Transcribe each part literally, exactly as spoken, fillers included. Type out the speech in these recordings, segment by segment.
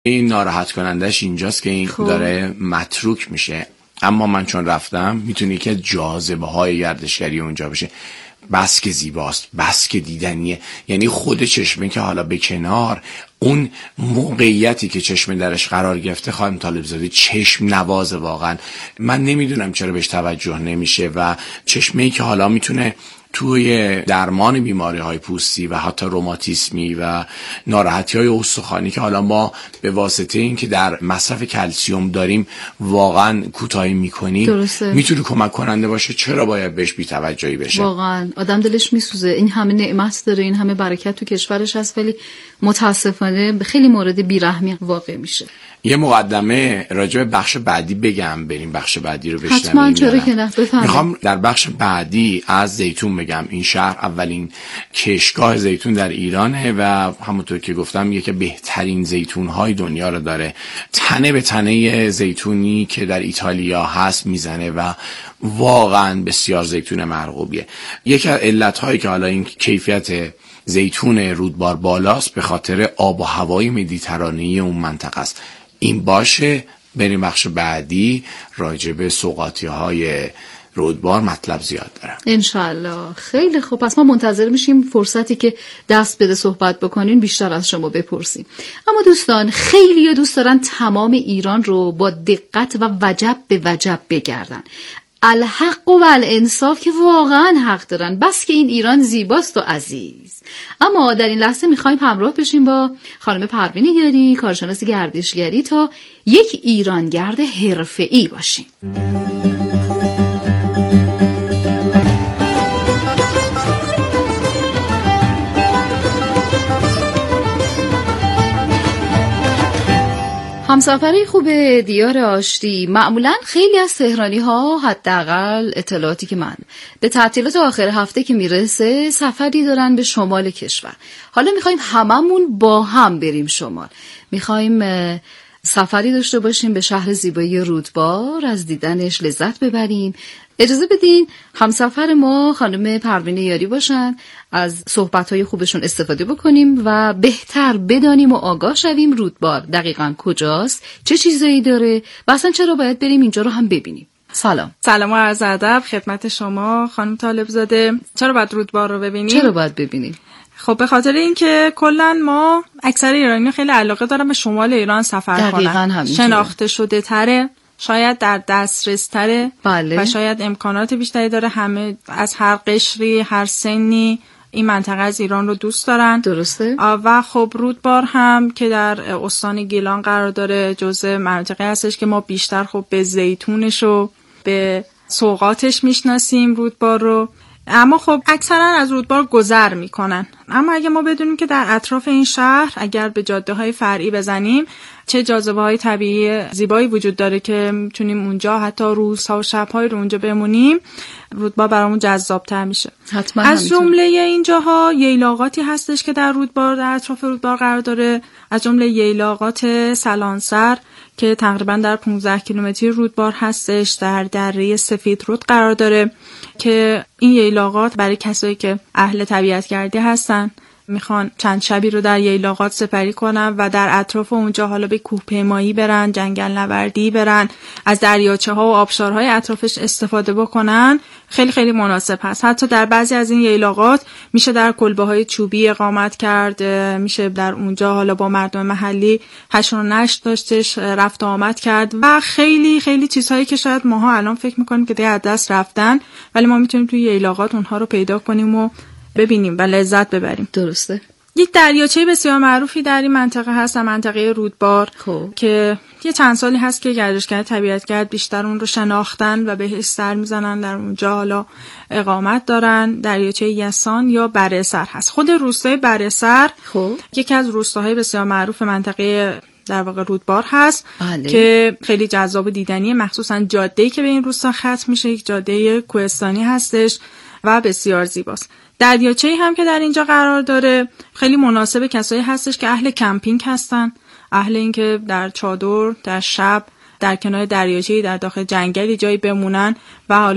این ناراحت کنندش اینجاست که این خوب. داره متروک میشه. اما من چون رفتم میتونی که جاذبه های گردشگری اونجا بشه. بس که زیباست، بس که دیدنیه. یعنی خود چشمه که حالا به کنار، اون موقعیتی که چشمه درش قرار گرفته، خانم طالبزاده چشم نوازه واقعا. من نمیدونم چرا بهش توجه نمیشه و چشمه‌ای که حالا میتونه توی درمان بیماری های پوستی و حتی روماتیسمی و ناراحتی های استخوانی که حالا ما به واسطه این که در مصرف کلسیم داریم واقعا کوتاهی میکنیم، میتونه کمک کننده باشه. چرا باید بهش بی توجهی بشه؟ واقعا آدم دلش میسوزه. این همه نعمت داره، این همه برکت تو کشورش هست، ولی متاسفانه به خیلی مورد بیرحمی واقع میشه. یه مقدمه راجع به بخش بعدی بگم، بریم بخش بعدی رو بشنویم. حتما، چرا که نه، بفرمایید. میخوام در بخش بعدی از زیتون بگم. این شهر اولین کشتگاه زیتون در ایرانه و همونطور که گفتم یکی بهترین زیتون‌های دنیا رو داره. تنه به تنه زیتونی که در ایتالیا هست میزنه و واقعا بسیار زیتون مرغوبیه. یکی از علت‌هایی که حالا این کیفیت زیتون رودبار بالاست به خاطر آب و هوای مدیترانه‌ای اون منطقه است. این باشه، بریم بخش بعدی. راجع به سوغاتی‌های رودبار مطلب زیاد دارم انشالله. خیلی خوب، پس ما منتظر میشیم فرصتی که دست بده صحبت بکنین بیشتر از شما بپرسیم. اما دوستان، خیلی دوست دارن تمام ایران رو با دقت و وجب به وجب بگردن. الحق و الانصاف که واقعا حق دارن، بس که این ایران زیباست و عزیز. اما در این لحظه میخوایم همراه بشیم با خانم پروین یاری، کارشناس گردشگری، تا یک ایرانگرد حرفه‌ای باشیم. همسفری خوب دیار آشتی. معمولا خیلی از تهرانی ها، حداقل اطلاعاتی که من به تعطیلات آخر هفته که میرسه، سفری دارن به شمال کشور. حالا میخوایم هممون با هم بریم شمال. میخوایم سفری داشته باشیم به شهر زیبایی رودبار، از دیدنش لذت ببریم. اجازه بدین همسفر ما خانم پروین یاری باشن، از صحبت‌های خوبشون استفاده بکنیم و بهتر بدانیم و آگاه شویم رودبار دقیقاً کجاست، چه چیزایی داره و اصلا چرا باید بریم اینجا رو هم ببینیم. سلام. سلام و عرض ادب خدمت شما خانم طالبزاده. چرا باید رودبار رو ببینیم؟ چرا باید ببینیم؟ خب به خاطر اینکه کلا ما اکثر ایرانی‌ها خیلی علاقه دارن به شمال ایران سفر کنن. شناخته شده تره، شاید در دسترس تره، بله. و شاید امکانات بیشتری داره. همه از هر قشری، هر سنی این منطقه از ایران رو دوست دارن. درسته. و خب رودبار هم که در استان گیلان قرار داره، جزء مناطقی هستش که ما بیشتر خب به زیتونش و به سوغاتش میشناسیم رودبار رو. اما خب اکثرا از رودبار گذر میکنن. اما اگه ما بدونیم که در اطراف این شهر اگر به جاده های فرعی بزنیم چه جاذبه های طبیعی زیبایی وجود داره که میتونیم اونجا حتی روزها و شب‌های رو اونجا بمونیم، رودبار برامون جذاب‌تر میشه. حتما. از جمله اینجاها ییلاقاتی هستش که در رودبار، در اطراف رودبار قرار داره، از جمله ییلاقات سلانسر که تقریبا در پانزده کیلومتری رودبار هستش، در دره سفید رود قرار داره که این ییلاقات برای کسایی که اهل طبیعت گردی هستن میخوان چند شبی رو در ییلاقات سپری کنن و در اطراف اونجا حالا به کوهپیمایی برن، جنگل نوردی برن، از دریاچه ها و آبشارهای اطرافش استفاده بکنن، خیلی خیلی مناسب هست. حتی در بعضی از این ییلاقات میشه در کلبه های چوبی اقامت کرد، میشه در اونجا حالا با مردم محلی حشر و نشر داشتش، رفت و آمد کرد و خیلی خیلی چیزهایی که شاید ماها الان فکر میکنیم که دیگه از دست رفتن، ولی ما میتونیم توی ییلاقات اونها رو پیدا کنیم و ببینیم و لذت ببریم. درسته. یک دریاچه بسیار معروفی در این منطقه هست، منطقه رودبار، خوب. که یه چند سالی هست که گردشگر طبیعتگرد بیشتر اون رو شناختن و بهش سر میزنن، در اونجا حالا اقامت دارن. دریاچه یسان یا بره‌سر هست. خود روستای بره‌سر خوب. یکی از روستاهای بسیار معروف منطقه در واقع رودبار هست. بله. که خیلی جذاب و دیدنیه، مخصوصا جاده‌ای که به این روستا ختم میشه یک جاده کوهستانی هستش و بسیار زیباست. دریاچه‌ای هم که در اینجا قرار داره خیلی مناسب کسایی هستش که اهل کمپینگ هستن، اهل این که در چادر، در شب، در کنار دریاچه‌ای، در داخل جنگلی جایی بمونن و حالا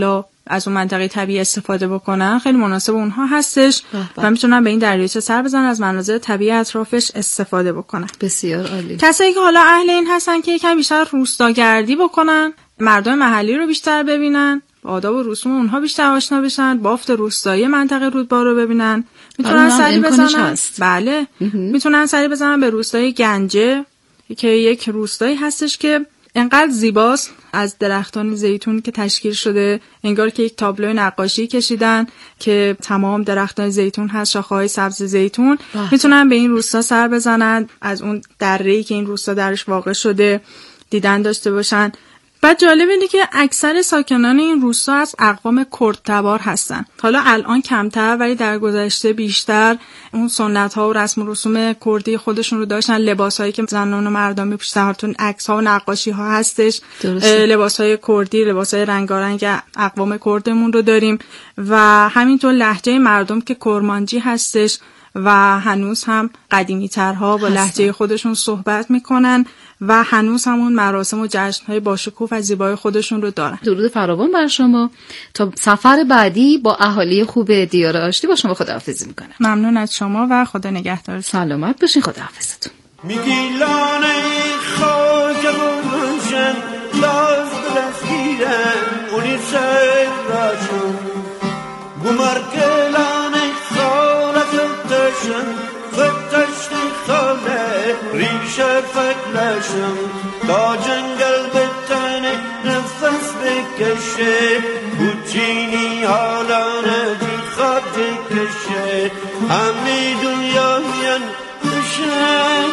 از اون منطقه طبیعی استفاده بکنن خیلی مناسب اونها هستش و میتونن به این دریاچه سر بزنن، از مناظر طبیعی اطرافش استفاده بکنن. بسیار عالی. کسایی که حالا اهل این هستن که یکم بیشتر روستاگردی بکنن، مردم محلی رو بیشتر ببینن، آداب و رسوم اونها بیشتر آشنا بشن، بافت روستایی منطقه رودبار رو ببینن، میتونن سری بزنن. بله میتونن سری بزنن به روستای گنجه که یک روستایی هستش که انقدر زیباست، از درختان زیتون که تشکیل شده انگار که یک تابلو نقاشی کشیدن که تمام درختان زیتون هست، شاخه‌های سبز زیتون. بله. میتونن به این روستا سر بزنن، از اون دره‌ای که این روستا درش واقع شده دیدن داشته باشن. بعد جالب اینه که اکثر ساکنان این روستا از اقوام کردتبار هستن. حالا الان کمتر ولی در گذشته بیشتر اون سنت ها و رسم و رسوم کردی خودشون رو داشتن. لباس هایی که زنان و مردان میپوشن، هاتون عکس ها و نقاشی ها هستش. لباس های کردی، لباس های رنگارنگ اقوام کردمون رو داریم و همینطور لهجه مردم که کرمانجی هستش و هنوز هم قدیمی ترها با لهجه خودشون صحبت میکنن و هنوز همون مراسم و جشن‌های باشکوه و زیبای خودشون رو دارن. درود فراوان بر شما. تا سفر بعدی با اهالی خوب دیار آشتی با شما خداحافظی میکنم. ممنون از شما و خدا نگهدار. سلامت باشین. خداحافظتون. میگیلان خاک روشن لاز دلسگیرن اونی سر راشون گمارکلان خالت تشن فتشتی خاله ریشه فکلشم تا جنگل بتنه نفس بکشه بوچینی حالا ندی خواب کشه همه دنیا میان بشن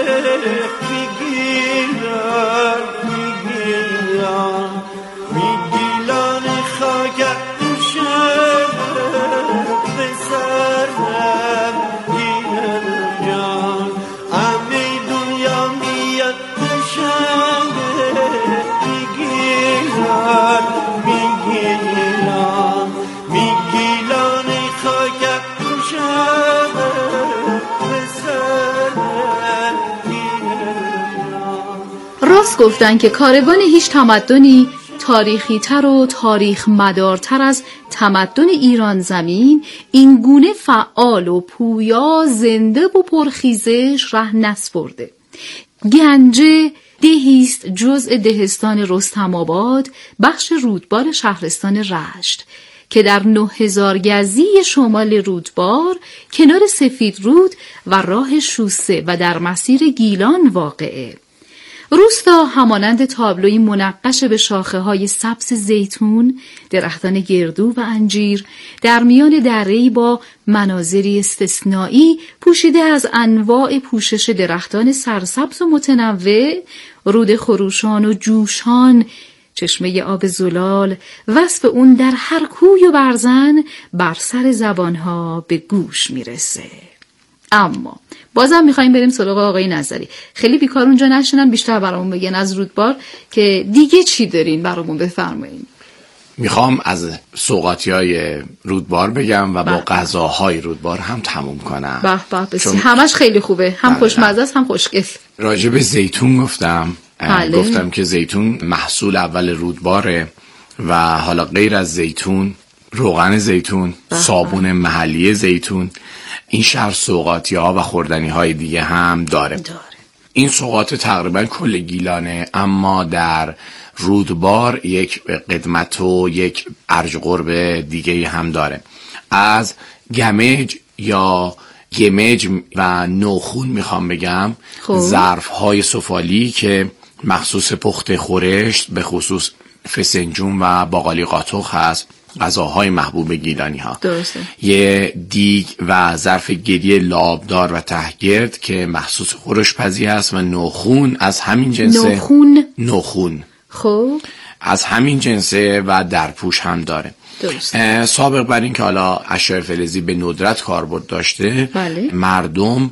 میگیران میگیران میگیلان خاک بشن بسرم گیران همه دنیا میان بشن میگیران میگیران میگیلان خاک بشن راست گفتن که کاروان هیچ تمدنی تاریخی تر و تاریخ مدارتر از تمدن ایران زمین این گونه فعال و پویا، زنده و پرخیزش ره نسپرده. گنجه دهیست جزء دهستان رستم آباد، بخش رودبار شهرستان رشت که در نه هزار گزی شمال رودبار کنار سفید رود و راه شوسه و در مسیر گیلان واقعه. روستا همانند تابلوی منقش به شاخه های سبز زیتون، درختان گردو و انجیر در میان دره‌ای با مناظری استثنایی پوشیده از انواع پوشش درختان سرسبز و متنوع، رود خروشان و جوشان، چشمه آب زلال، وصف اون در هر کوی و برزن بر سر زبانها به گوش میرسه. اما بازم میخواییم بریم سراغ آقای نظری. خیلی بیکار اونجا نشینن، بیشتر برامون بگن از رودبار که دیگه چی دارین برامون بفرمایین. میخوام از سوغاتیای رودبار بگم و با غذاهای رودبار هم تموم کنم. به به بسیار همش خیلی خوبه، هم خوشمزه است هم خوشگل. راجع به زیتون گفتم. بله. گفتم که زیتون محصول اول رودباره و حالا غیر از زیتون، روغن زیتون، بله. صابون محلی زیتون، این شهر سوغاتی‌ها و خوردنی‌های دیگه هم داره. داره. این سوغات تقریبا کل گیلانه، اما در رودبار یک قدمت و یک ارج قرب دیگه هم داره. از گمج یا گمج و نوخون میخوام بگم، ظرف‌های سفالی که مخصوص پخت خورشت، به خصوص فسنجون و باقالی قاطق هست، غذاهای محبوب گیلانی ها. درسته. یه دیگ و ظرف گلی لابدار و تهگرد که مخصوص خورش پزی هست و نوخون از همین جنسه. نوخون نوخون خب از همین جنسه و درپوش هم داره. درسته. سابق بر این که حالا اشیاء فلزی به ندرت کاربرد داشته، بله. مردم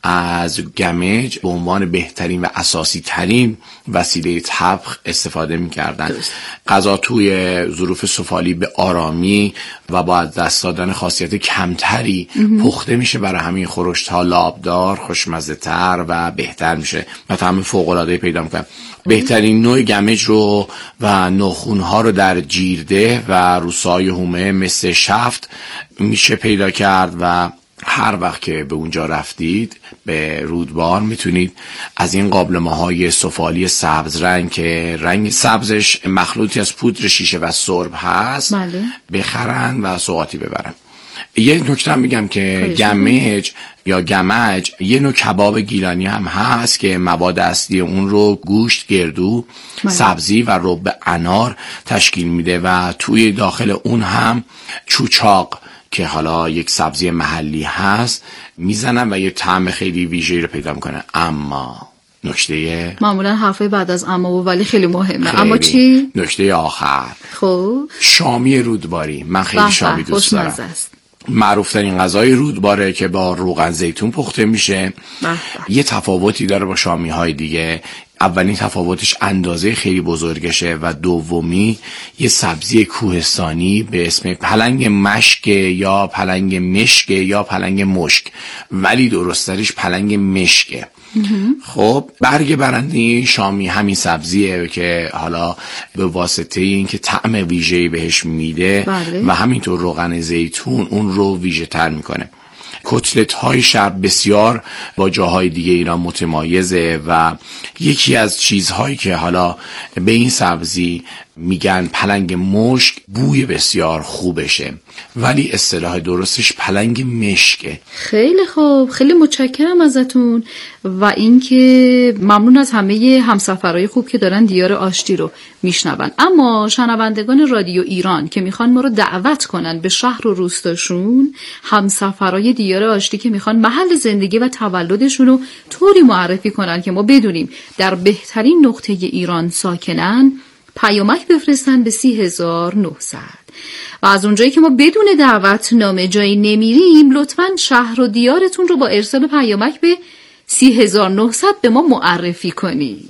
از گمج به عنوان بهترین و اساسی ترین وسیله طبخ استفاده می‌کردن. غذا توی ظروف سفالی به آرامی و با دست دادن خاصیت کمتری پخته میشه، برای همین خورشت‌ها لابدار، خوشمزه‌تر و بهتر میشه و طعم فوق‌العاده‌ای پیدا می‌کنه. بهترین نوع گمج رو و ناخون‌ها رو در جیرده و روسای هومه مثل شفت میشه پیدا کرد و هر وقت که به اونجا رفتید به رودبار میتونید از این قابلمه‌های سفالی سبز رنگ که رنگ سبزش مخلوطی از پودر شیشه و سرب هست بله. بخرن و سوغاتی ببرن. یه نکته هم میگم که گمج یا گمج یه نوع کباب گیلانی هم هست که مواد اصلی اون رو گوشت، گردو، بله. سبزی و رب انار تشکیل میده و توی داخل اون هم چوچاق که حالا یک سبزی محلی هست میزنن و یه طعم خیلی ویژه‌ای رو پیدا میکنه. اما نکته معمولا حرفای بعد از اما و ولی خیلی مهمه. خیلی. اما چی؟ نکته آخر خب شامی رودباری. من خیلی شامی دوست دارم. است. معروف ترین غذای رودباره که با روغن زیتون پخته میشه. بحث. یه تفاوتی داره با شامی های دیگه. اولین تفاوتش اندازه خیلی بزرگشه و دومی یه سبزی کوهستانی به اسم پلنگ مشک یا پلنگ مشک یا پلنگ مشک، ولی درستش پلنگ مشکه. خب برگ برنده شامی همین سبزیه که حالا به واسطه این که طعم ویژه‌ای بهش میده بله. و همینطور روغن زیتون اون رو ویژه تر میکنه. کتلت های شب بسیار با جاهای دیگه ایران متمایزه و یکی از چیزهایی که حالا به این سبزی میگن پلنگ مشک بوی بسیار خوبشه، ولی اصطلاح درستش پلنگ مشکه. خیلی خوب، خیلی متشکرم ازتون و اینکه ممنون از همه همسفرهای خوب که دارن دیار آشتی رو میشنون. اما شنوندگان رادیو ایران که میخوان ما رو دعوت کنن به شهر و روستاشون، همسفرهای دیار آشتی که میخوان محل زندگی و تولدشون رو طوری معرفی کنن که ما بدونیم در بهترین نقطه ایران ساکنن، پیامک بفرستن به سی هزار و نهصد و از اونجایی که ما بدون دعوت نامه جایی نمیریم لطفاً شهر و دیارتون رو با ارسال پیامک به سی هزار و نهصد به ما معرفی کنید.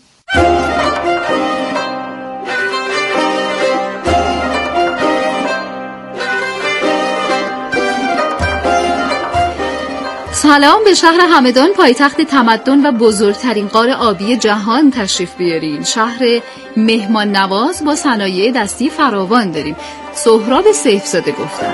سلام، به شهر همدان، پایتخت تمدن و بزرگترین غار آبی جهان تشریف بیارین. شهر مهمان نواز با صنایع دستی فراوان داریم. سهراب سیفزاده گفتن.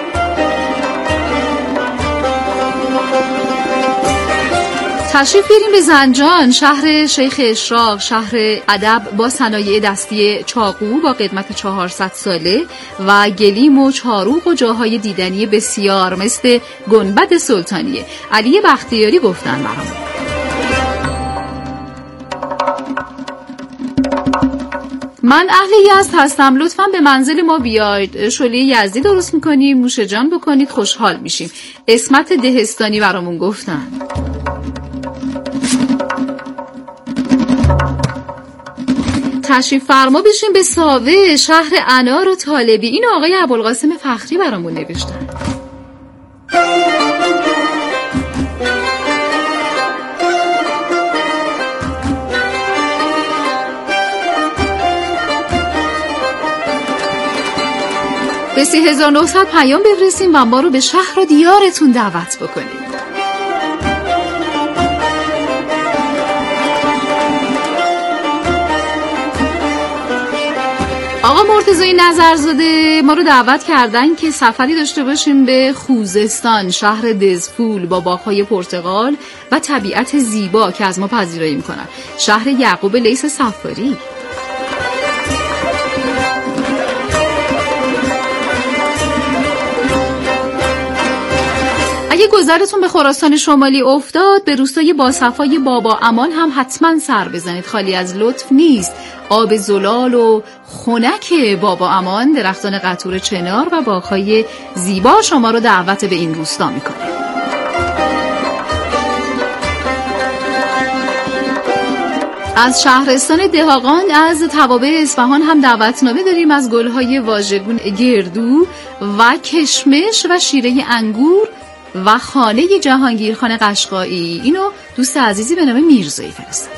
تشریف بیاریم به زنجان، شهر شیخ اشراق، شهر ادب با صنایع دستی چاقو با قدمت چهارصد ساله و گلیم و چاروق و جاهای دیدنی بسیار مثل گنبد سلطانیه. علی بختیاری گفتن برامون. من اهل یزد هستم، لطفاً به منزل ما بیاید، شعله یزدی درست میکنیم، نوش جان بکنید، خوشحال میشیم. اسمت دهستانی برامون گفتن. تشریف فرما بشین به ساوه، شهر انار و طالبی. این آقای ابوالقاسم فخری برامون نوشتن. به سی هزار و نهصد پیام بفرستیم و ما رو به شهر و دیارتون دعوت بکنید. آقا مرتضی نظرزاده ما رو دعوت کردن که سفری داشته باشیم به خوزستان، شهر دزفول با باغ‌های پرتقال و طبیعت زیبا که از ما پذیرایی میکنن. شهر یعقوب لیث صفاری. اگه گذرتون به خراسان شمالی افتاد، به روستای باصفای بابا امان هم حتما سر بزنید، خالی از لطف نیست. آب زلال و خنک بابا امان، درختان قطور چنار و باغ‌های زیبا شما رو دعوت به این روستا میکنه. از شهرستان دهاقان از توابع اصفهان هم دعوتنامه داریم، از گل‌های واژگون گردو و کشمش و شیره انگور و خانه جهانگیر خان قشقایی. اینو دوست عزیزی به نام میرزایی فرستادن.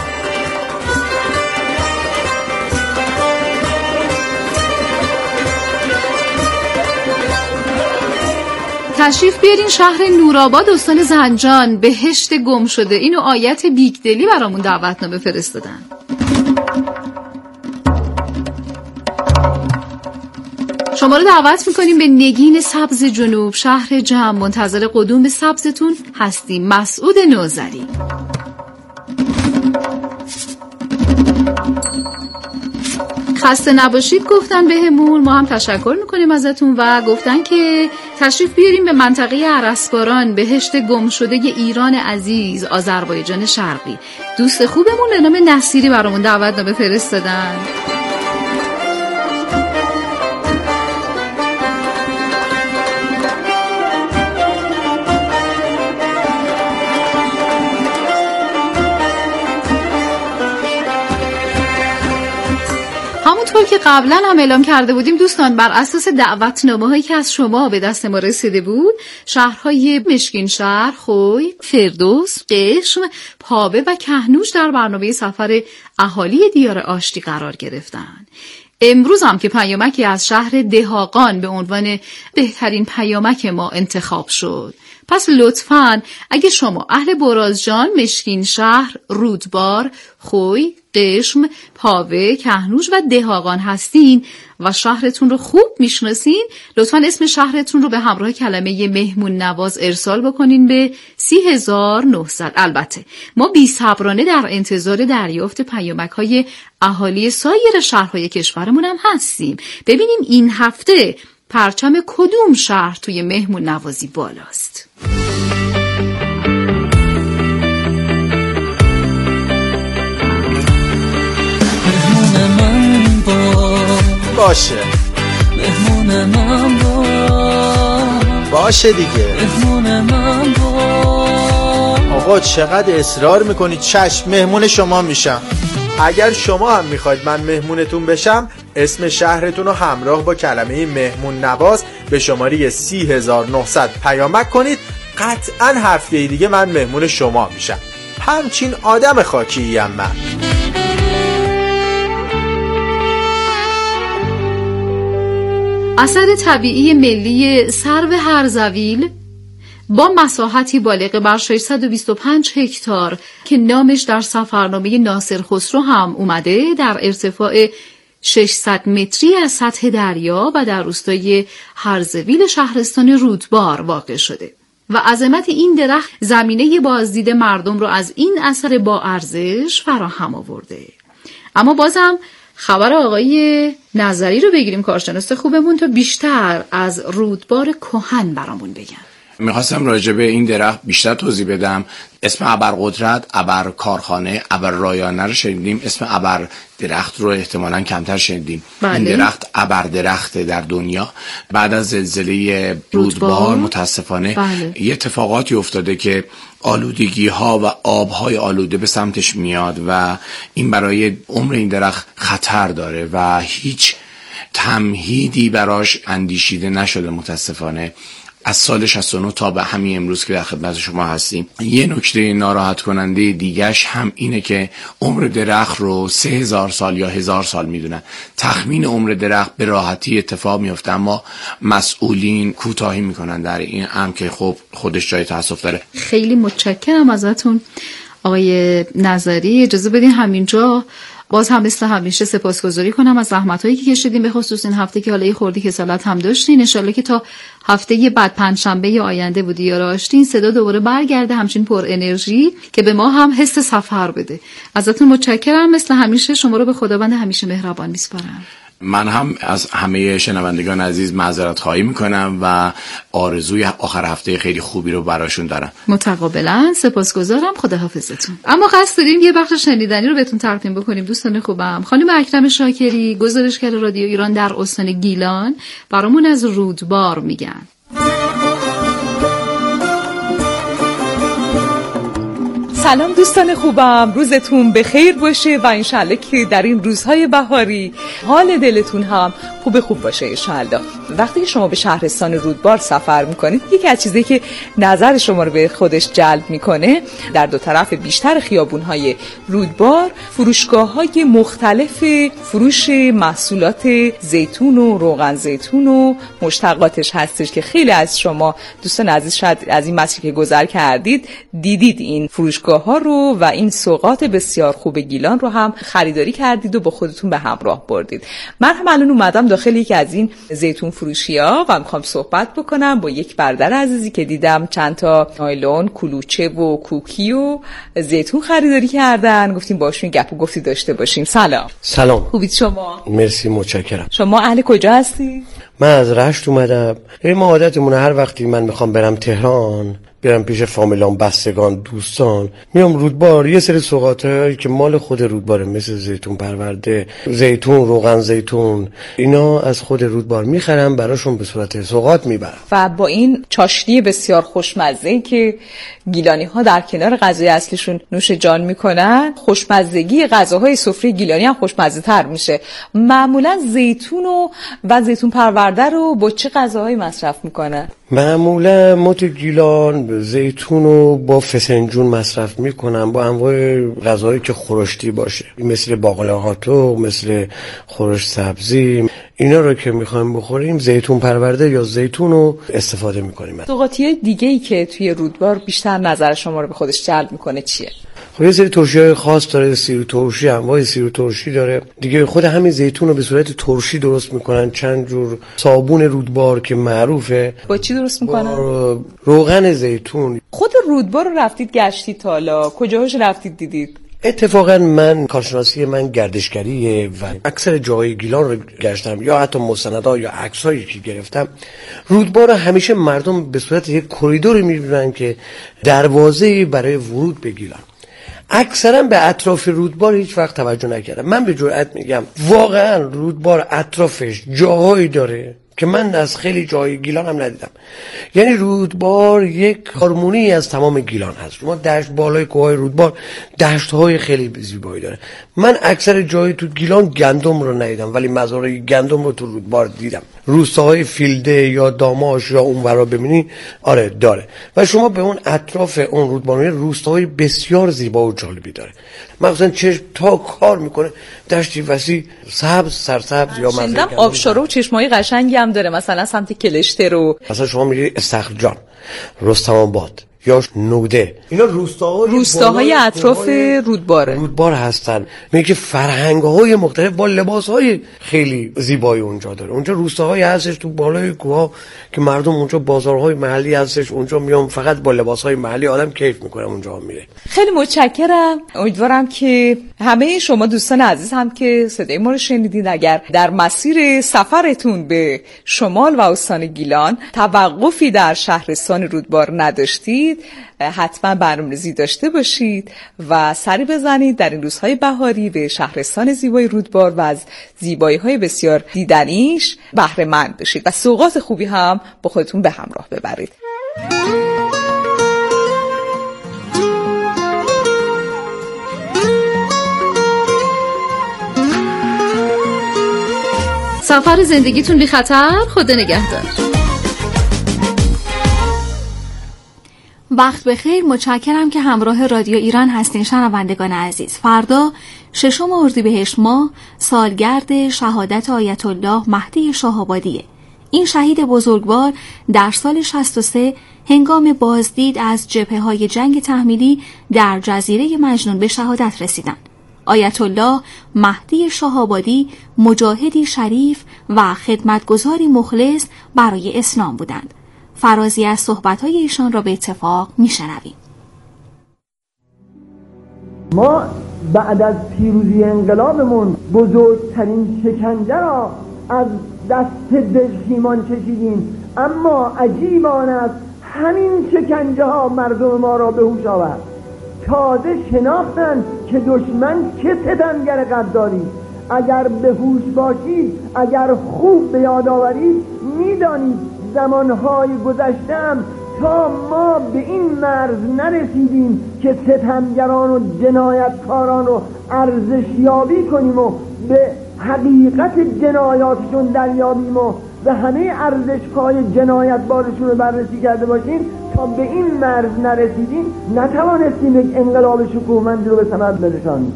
تشریف بیارین شهر نورآباد استان زنجان، بهشت گم شده. اینو آیت بیگدلی برامون دعوتنامه فرستادن. شما رو دعوت میکنیم به نگین سبز جنوب، شهر جمع. منتظر قدوم سبزتون هستیم. مسعود نوذری. خسته نباشید گفتن بهمون، ما هم تشکر میکنیم ازتون و گفتن که تشریف بیاریم به منطقه ارسباران، بهشت گم شده ایران عزیز، آذربایجان شرقی. دوست خوبمون به نام نصیری برامون دعوتنامه فرستادن. همونطور که قبلا هم اعلام کرده بودیم دوستان، بر اساس دعوتنامه هایی که از شما به دست ما رسیده بود، شهرهای مشکین شهر، خوی، فردوس، قشم، پابه و کهنوش در برنامه سفر اهالی دیار آشتی قرار گرفتن. امروز هم که پیامکی از شهر دهاقان به عنوان بهترین پیامک ما انتخاب شد. پس لطفاً اگه شما اهل برازجان، مشکین شهر، رودبار، خوی، قشم، پاوه، کهنوش و دهاقان هستین و شهرتون رو خوب میشناسین، لطفاً اسم شهرتون رو به همراه کلمه مهمون نواز ارسال بکنین به سی هزار و نهصد. البته ما بی‌صبرانه در انتظار دریافت پیامک‌های اهالی سایر شهرهای کشورمون هم هستیم. ببینیم این هفته پرچم کدوم شهر توی مهمون نوازی بالاست. مهمون من با باشه، مهمون من با باشه دیگه، مهمون من با. آقا چقدر اصرار میکنید؟ چشم، مهمون شما میشم. اگر شما هم میخواید من مهمونتون بشم، اسم شهرتون رو همراه با کلمه مهمون نواز به شماره سی هزار و نهصد پیامک کنید. قطعاً هفته دیگه من مهمون شما میشم. همچین آدم خاکی‌ام من. اثر طبیعی ملی سرو هرزویل با مساحتی بالغ بر ششصد و بیست و پنج هکتار که نامش در سفرنامه ناصر خسرو هم اومده، در ارتفاع ششصد متری از سطح دریا و در روستای هرزویل شهرستان رودبار واقع شده و عظمت این درخت زمینه بازدید مردم رو از این اثر با ارزش فراهم آورده. اما بازم خبر آقای نظری رو بگیریم، کارشناس خوبمون، تا بیشتر از رودبار کهن برامون بگن. میخواستم راجع به این درخت بیشتر توضیح بدم. اسم ابرقدرت، ابر کارخانه، ابر رایانه رو شنیدیم، اسم ابر درخت رو احتمالاً کمتر شنیدیم. بله. این درخت ابر درخت در دنیا. بعد از زلزله رودبار متاسفانه بله. یه اتفاقاتی افتاده که آلودگی ها و آب های آلوده به سمتش میاد و این برای عمر این درخت خطر داره و هیچ تمهیدی براش اندیشیده نشده متاسفانه. از سال شصت و نه تا به همین امروز که در خدمت شما هستیم. یه نکته ناراحت کننده دیگهش هم اینه که عمر درخت رو سه هزار سال یا هزار سال میدونن. تخمین عمر درخت به راحتی اتفاق میفته اما مسئولین کوتاهی میکنن در این امر که خب خودش جای تاسف داره. خیلی متشکرم ازتون آقای نظری. اجازه بدین همینجا باز هم مثل همیشه سپاسگزاری کنم از زحمتایی که کشیدین، به خصوص این هفته که حالا یه خوردی کسالت هم داشتین. ان شاءالله که تا هفته بعد پنجشنبه آینده بودی یا راشتین صدا دوباره برگرده همچین پر انرژی که به ما هم حس سفر بده. ازتون متشکرم. مثل همیشه شما رو به خداوند همیشه مهربان میسپارم. من هم از همه شنوندگان عزیز معذرت خواهی میکنم و آرزوی آخر هفته خیلی خوبی رو براشون دارم. متقابلا سپاسگزارم. خداحافظتون. اما قصد داریم یه بخش شنیدنی رو بهتون تقدیم بکنیم دوستان خوبم. خانم اکرم شاکری، گزارشگر رادیو ایران در استان گیلان، برامون از رودبار میگن. سلام دوستان خوبم، روزتون بخیر باشه و انشالله که در این روزهای بهاری حال دلتون هم خوب خوب باشه انشالله. وقتی شما به شهرستان رودبار سفر میکنید، یکی از چیزایی که نظر شما رو به خودش جلب میکنه در دو طرف بیشتر خیابونهای رودبار فروشگاه‌های مختلف فروش محصولات زیتون و روغن زیتون و مشتقاتش هستش که خیلی از شما دوستان عزیز شاید از این مسیر که گذر کردید دیدید این فروشگاه ها رو و این سوغات بسیار خوب گیلان رو هم خریداری کردید و با خودتون به همراه بردید. من هم الان اومدم داخل یکی از این زیتون فروشی ها و میخوام صحبت بکنم با یک برادر عزیزی که دیدم چند تا نایلون، کلوچه و کوکی و زیتون خریداری کردن. گفتیم باشون گپ و گفتی داشته باشیم. سلام. سلام. خوبید شما؟ مرسی، متشکرم. شما اهل کجا هستی؟ من از رشت اومدم. ما عادتمونه هر وقتی من میخوام برم تهران، برم پیش فامیلام، بستگان، دوستان، میام رودبار یه سری سوغاتایی که مال خود رودباره مثل زیتون پرورده، زیتون، روغن زیتون، اینا از خود رودبار میخرم براشون به صورت سوغات میبرم. و با این چاشنی بسیار خوشمزه که گیلانی ها در کنار غذای اصلیشون نوش جان میکنن، خوشمزگی غذاهای سفره گیلانی هم خوشمزه تر میشه. معمولا زیتون و و زیتون پرورده رو با چه غذاهایی مصرف میکنن؟ معمولا ما تو گیلان زیتون رو با فسنجون مصرف میکنم، با انواع غذایی که خورشتی باشه، مثل باقلا هاتو، مثل خورش سبزی، اینا رو که میخوایم بخوریم زیتون پرورده یا زیتون رو استفاده میکنیم. سوغاتی دیگه‌ای که توی رودبار بیشتر نظر شما رو به خودش جلب میکنه چیه؟ خب یه سری ترشی‌های خاص داره، سیر ترشی، انواع سیر ترشی داره دیگه. خود همین زیتون رو به صورت ترشی درست میکنن، چند جور صابون رودبار که معروفه. با چی درست میکنن؟ روغن زیتون. خود رودبار رو رفتید گشتید تا حالا کجاهاش رفتید دیدید؟ اتفاقا من کارشناسی من گردشگریه و اکثر جای گیلان رو گشتم، یا حتی مستندها یا عکسایی که گرفتم. رودبار همیشه مردم به صورت یک کریدوری میبینن که دروازه‌ای برای ورود به گیلان. اکثرا به اطراف رودبار هیچ وقت توجه نکردم. من به جرئت میگم واقعا رودبار اطرافش جاهایی داره که من از خیلی جای گیلان هم ندیدم. یعنی رودبار یک هارمونی از تمام گیلان هست. شما دشت بالای کوههای رودبار دشت‌های خیلی زیبایی داره. من اکثر جای تو گیلان گندم رو ندیدم ولی مزارع گندم رو تو رودبار دیدم. روستاهای فیلده یا داماش یا اونورا ببینی آره داره. و شما به اون اطراف اون رودبار روستاهای بسیار زیبا و جالبی داره. مثلا چشم تا کار میکنه، دشتی وسیع سبز سرسبز یا مزارع گندم. آبشارو و چشمای قشنگی هم داره، مثلا سمت کلشته رو. مثلا شما میری استخرجان، رستم آباد یا نوده، اینا روستاهای روستاهای اطراف رودباره رودبار هستن. میگه که فرهنگ‌های مختلف با لباس‌های خیلی زیبایی اونجا داره. اونجا روستاهای هستش تو بالای کوها که مردم اونجا بازارهای محلی هستش، اونجا میام فقط با لباس‌های محلی آدم کیف میکنه اونجا میره. خیلی متشکرم. امیدوارم که همه شما دوستان عزیز هم که صدای ما رو شنیدین اگر در مسیر سفرتون به شمال و استان گیلان توقفی در شهرستان رودبار نداشتید، حتما برنامه‌ریزی داشته باشید و سری بزنید در این روزهای بهاری به شهرستان زیبای رودبار و از زیبایی‌های بسیار دیدنیش بهره مند بشید و سوغات خوبی هم با خودتون به همراه ببرید. سفر زندگیتون بی خطر، خدا نگهدار. وقت بخیر، متشکرم که همراه رادیو ایران هستین شنوندگان عزیز. فردا ششم اردیبهشت ماه سالگرد شهادت آیت الله مهدی شاه‌آبادیه. این شهید بزرگوار در سال شصت و سه هنگام بازدید از جبهه‌های جنگ تحمیلی در جزیره مجنون به شهادت رسیدند. آیت الله مهدی شاه‌آبادی مجاهدی شریف و خدمتگزاری مخلص برای اسلام بودند. فرازی از صحبت‌های ایشان را به اتفاق می‌شنویم. ما بعد از پیروزی انقلابمون بزرگترین شکنجه را از دست دژخیمان کشیدیم، اما عجیب آن است همین شکنجه ها مردم ما را به هوش آورد. تازه شناختند که دشمن چه ستمگر غداری. اگر به هوش باشید، اگر خوب به یاد آورید، میدانید زمانهای گذشته‌ام تا ما به این مرز نرسیدیم که ستمگران و جنایتکاران رو ارزش یابی کنیم و به حقیقت جنایاتشون دریابیم و به همه ارزش‌های جنایت بارشون رو بررسی کرده باشیم، تا به این مرز نرسیدیم نتوانستیم یک انقلاب شکوهمندی رو به ثمر برسانیم.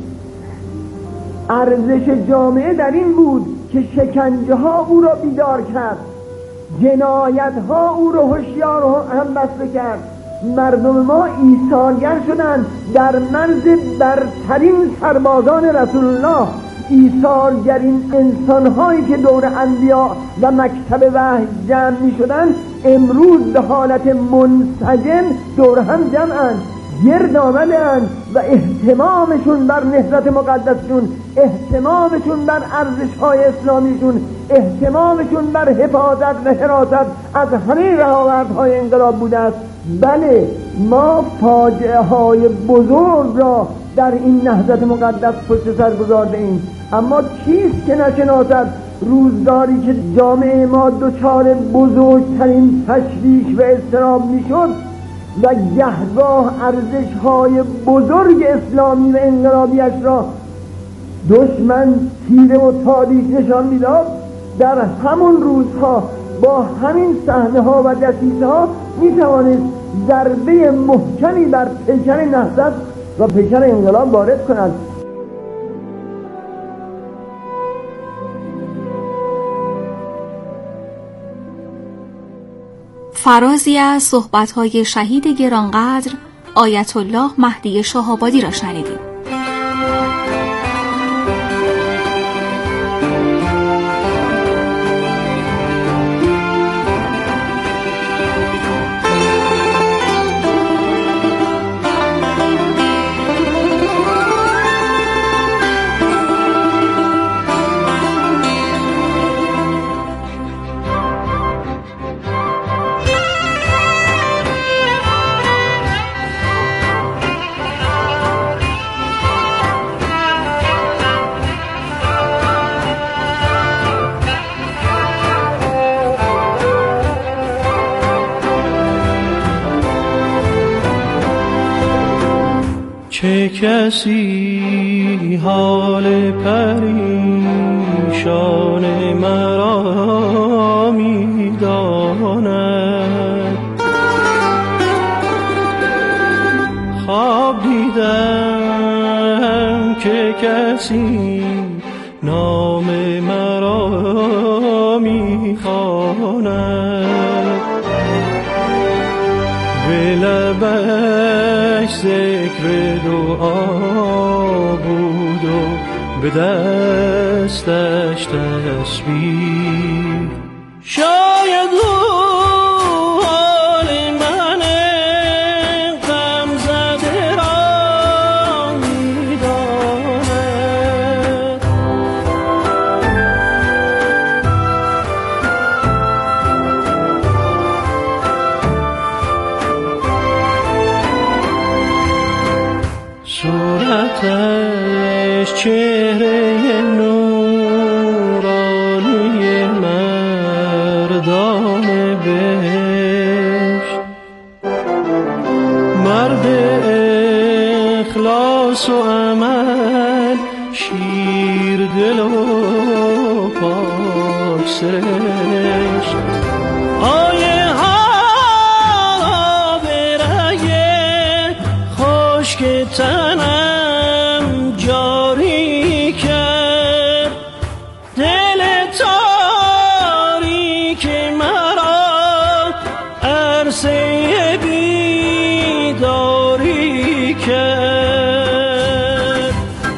ارزش جامعه در این بود که شکنجه ها او را بیدار کرد، جنایت ها او را هوشیار و هم بسته کرد. مردم ما ایثارگر شدند، در مرز برترین سربازان رسول الله، ایثارگرین انسان‌هایی که دور انبیا و مکتب وحی جمع می‌شدند امروز به حالت منسجم دور هم جمعند، گرد آمدند و اهتمامشون بر نهضت مقدسشون، اهتمامشون بر ارزش‌های اسلامیشون، اهتمامشون بر حفاظت و حراست از همه رهاوردهای انقلاب بوده است. بله، ما فاجعه های بزرگ را در این نهضت مقدس پشت سر گذارده ایم، اما کیست که نشناسد روزگاری که جامعه ما دچار بزرگترین تشویش و اضطراب میشد و گهگاه ارزش‌های بزرگ اسلامی و انقلابیش را دشمن تیره و تاریک نشان میداد. در همون روزها با همین صحنه‌ها و دسیسه‌ها میتوانست ضربه محکمی بر پیکر نهضت و پیکر انقلاب وارد کنند. فرازی از صحبت‌های شهید گرانقدر آیت الله مهدی شهابادی را شنیدیم. چه کسی حال پریشان مرا می داند، خواب دیدم که کسی نام مرا می خواند، به لبش ذکر دعا بود و به دستش تسبیح. شاید او حال من غم زده را می‌داند. صورتش چهره نورانی مردان بهشت، مرد اخلاص و عمل، شیر دل و پاک سرشت. آیه ها به رگ خشک تنم جاری کرد، دل تاریک مرا عرصه بیداری کرد.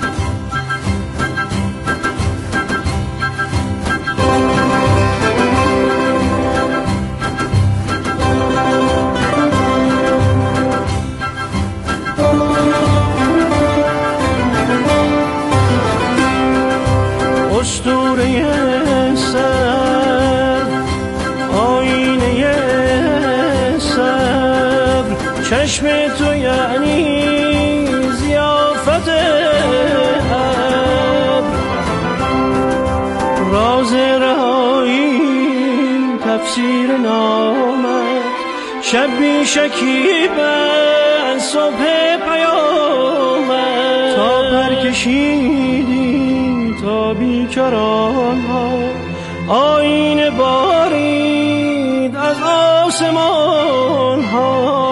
اسطوره صبر، آینه صبر، چشم تو یعنی ضیافت ابر، راز رهایی تفسیر نامت، شب بی شکیبن صبح پیامت تا پرکشیدیم تا بیکران ها آینه بارید از آسمان ها.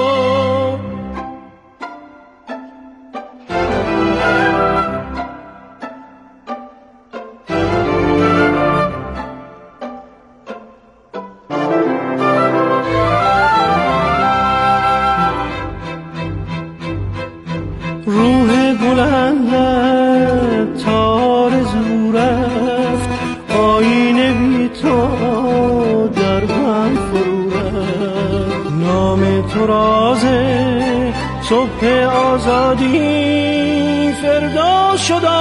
روح بلندت تار زو رفت آینه بی تو در من فرو رفت. نام تو رازه صبح آزادی فردا شد.